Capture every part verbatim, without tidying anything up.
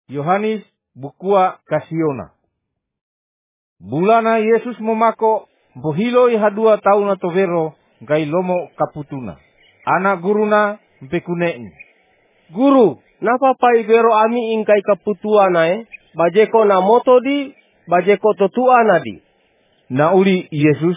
Yohanes bukua kasiona. Bulana Yesus memako bohilo ihadua tahun atau vero gai lomo kaputuna. Anak guruna mpekunei. Guru, napa pai vero ami ingkai kaputuana eh? Bajeko na moto di, bajeko totuana di. Na uli Yesus.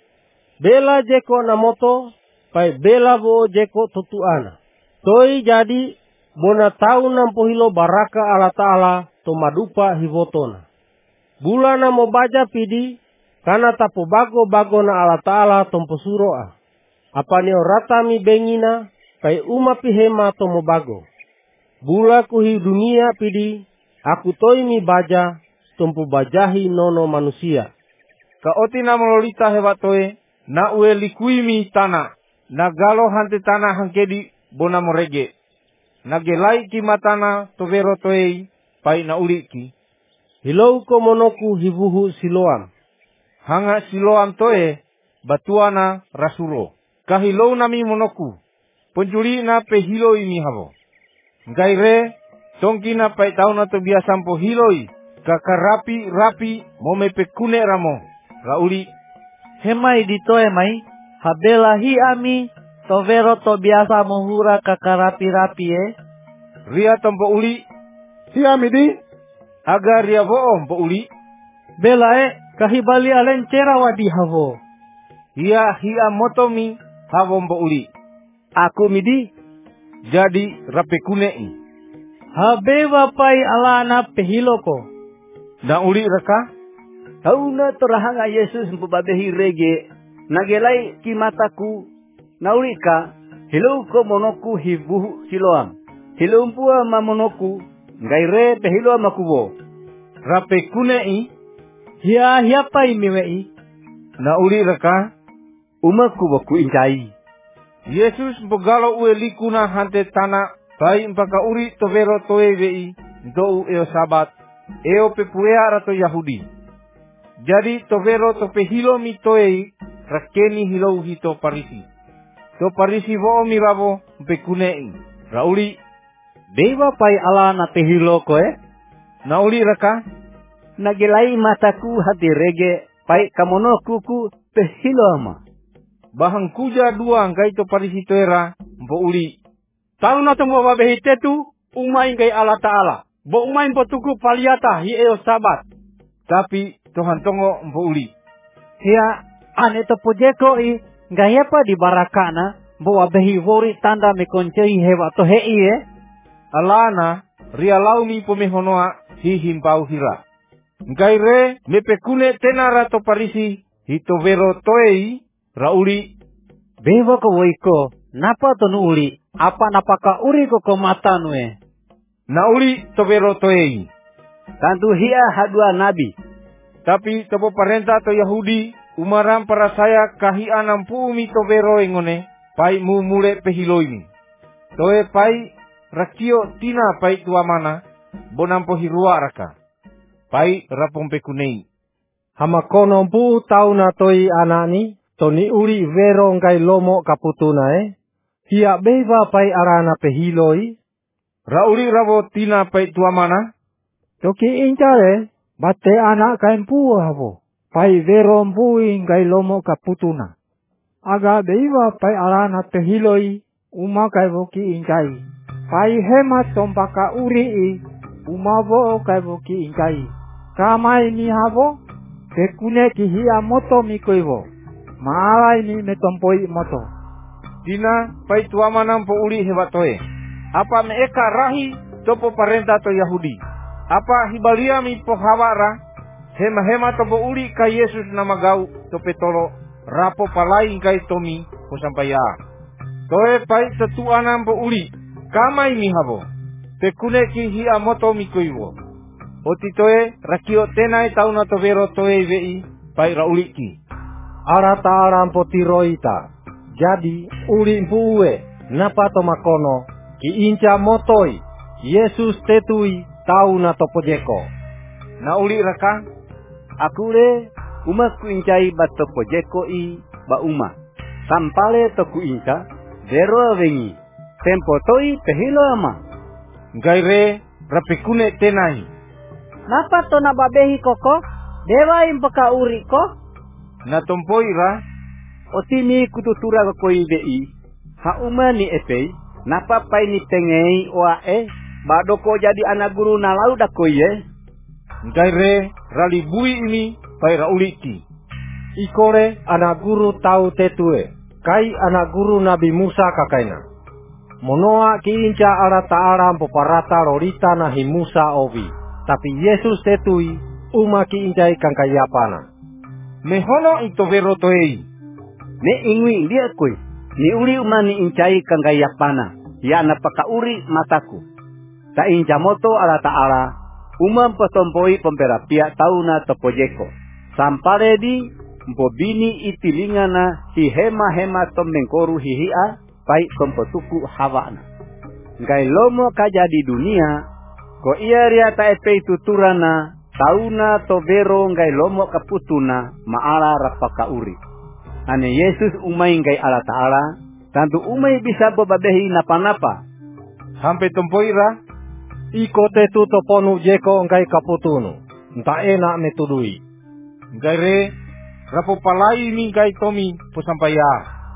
Bela jeko na moto, pai bela bo jeko totuana. Toi jadi bona tahu nampo hilo baraka ala ta'ala to madupa hivotona. Bulana mo baja pidi, kana tapo bago-bago na ala ta'ala tompo suroa. Apa neo ratami bengina, kai uma pihema tomo bago. Bula kuhi dunia pidi, aku toi mi baja, tompo bajahi nono manusia. Ka oti na mololita hewatoe, na ue likuimi tanah, na galo hante tanah hangkedi bona morege. Na gelai ki matana tovero toei, pai na uliki. Hilou ko monoku hivuhu Siloam. Hanga Siloam toe, batuana rasulo. Kahilou nami monoku, penjuri na pe hiloi mi havo. Gaire, tongki na pai tau na to biasa po hiloi, kakarapi rapi mome pe kune ramo. Rauli, hemai ditoe mai, habela hi ami, tovero to biasa mohura kakarapi-rapi eh. Ria tompo uli, hi ami di, agar ria voom po uli. Bela eh, kahibali alen cera wadi havo. Ia hia motomi havo po uli. Aku midi, jadi rape kunei. Habeva pai alana pehiloko. Na uli raka? Tauna torahanga Yesus mpubabehi rege, nagelai kimataku, naulika, hilou ko monoku hivuhu Siloam. Hilou mpua mamonoku, ngaire pehilo makubo. Rape kunei, hia hia pai miwei. Na uli raka? Umaku boku injai. Yesus mpogalo ue likuna hante tanah, pai mpaka uri tovero toe vei, dou eo sabat, eo pepuea rato Yahudi. Jadi tovero to pehilo mi toei, rakeni hilou hito parisi. To parisi vo miravo mpekunei. Rauli, Dewa pai ala na pehilo ko eh? Nauli raka? Nagelai mataku hati rege, pai kamono kuku pehilo ama. Bahang kuja dua ngai to parisi toera, mpo uli. Tahu na tomo babehi tetu, umai ngai ala ta'ala. Bo umai mpo tuku paliata hi eo sabat. Tapi Tuhan tongo mpo uli. Hia ane to pojeko i, ngayapa di barakana, bo wabehi wori tanda mekoncei hewa to hei eh. Alana, ria laumi pomehonoa hi himpau hira. Ngai re, mepekune tenara to parisi, hito vero toei, rauli. Bewa ko woiko, napa tonu uli, apa napaka uri ko komata nue. Nauli to vero toei. Tantu hia hadua nabi. Tapi topo parenta to Yahudi, umaram para saya kahi anam pumi to vero engone, pai mu mule pehiloimi. Toe pai rakio tina pai tua mana, bonampo hirua raka. Pai rapong pekunei. Hamakono pu tau na toi anani, toni uri vero ngai lomo kaputuna eh. Hia beva pai arana pehiloi. Rauli ravo tina pai tua mana. Toki inca eh, bate anak kain pu havo. Pai vero mpui ngai lomo kaputuna. Aga beva pai arana pehiloi, uma kai voki incai. Pai hemat tompaka uri i, uma vo kai voki incai. Kamai mi havo, pekune ki hia moto mi koivo. Maalai mi metompoi moto. Dina pai tua mana mpo uli hewatoe. Apa meeka rahi topo parenta to Yahudi. Apa hibalia mi pohawara, hema-hema topo uli ka Yesus nama gau to petolo, rapo palai kai tomi posampaya. Toe pai tetuana mpo uli, kamai mi havo. Pekune ki hia moto mi koivo. Oti toe rakio tenai tauna to vero toe vei, pai rauliki. Arata arampo tiroita. Jadi uli mpuwe, napa tomakono, ki inca motoi, Yesus tetui tau na topojeko. Na uli raka? Aku le, umaku incai bat topojeko i, ba uma. Sampale toku inca, vero vengi. Tempo toi pehilo ama. Gaire, rapekune tenai. Napa to na babehi koko? Dewa impaka uri ko? Na tompoi ra, Otimi kututura koi dei. Ha umani epei. Napa pai ni tengei oa e. Badoko jadi anak guru na lau da koi e. ngai re rali bui ini pai ra uliki. Ikore anak guru tau tetue. Kai anak guru Nabi Musa kakaina. Monoa kiinca ala ta'ala poparata lorita nahi Musa ovi. Tapi Yesus tetui uma kiincai kangkayapana. Mehono ito vero toei. Ne ingwi dia koi. Ni uri umani incai kangkayapana. Ya napaka uri mataku. Ta incamoto ala ta'ala. Umam petompoi pemperapia tauna topojeko. Samparedi mbobini itilingana si hema-hema tommengkoru hihia. Pai tompotuku hawana. Ngai lomo kaja di dunia. Ko ia ria taepei tuturana. Tauna tobero ngai lomo kaputuna. Maala rapaka uri. Ane Yesus umay ngai ala ta'ala. Tantu umay bisa bebabehi napa-napa. Sampai tompoi ra, Iko tetu toponu jeko ngai kaputunu. Nta enak metudui. ngai re rapo palai mi ngai tomi posampaya.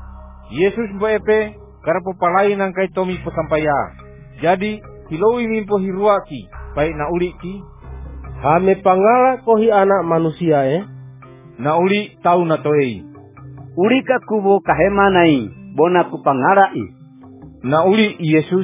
Yesus mboepe karapo palai nang kai tomi posampaya. Jadi hiloi mi po hiruaki pai na uliki. Hame pangala kohi anak manusia eh. Na uli tau na toei. Urika kubo kahema nai. Bona kupangarai. Na uli Yesus.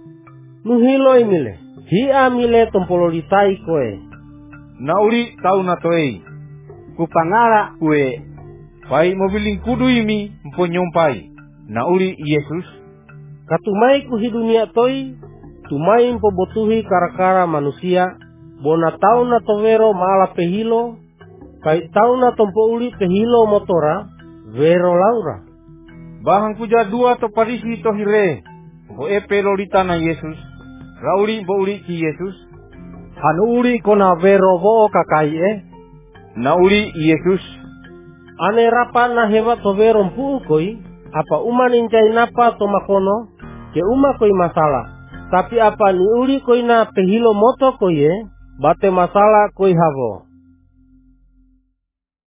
Nuhiloi mile. Hia mile tompololitai koe. Na uli tau na toei. Kupangara kue. Pai mobiling kudu imi mpo nyompai. Na uli Yesus. Katumai ku hidunia toi. Tumai mpo botuhi karakara manusia. Bona tau na tovero maala pehilo. Kai tau na tompo uli pehilo motora. Vero laura. Bahang puja dua to parisi to hire. Bo epe lolita na Yesus. Rauli bo uli ki Yesus. Hanu uli kona vero bo kakai eh. Na uli Yesus. Ane rapa na hewa to vero mpu koi. Apa uma nincai napa to makono. Ke uma koi masalah. Tapi apa ni uli koi na pehilo moto koi eh. Bate masalah koi havo.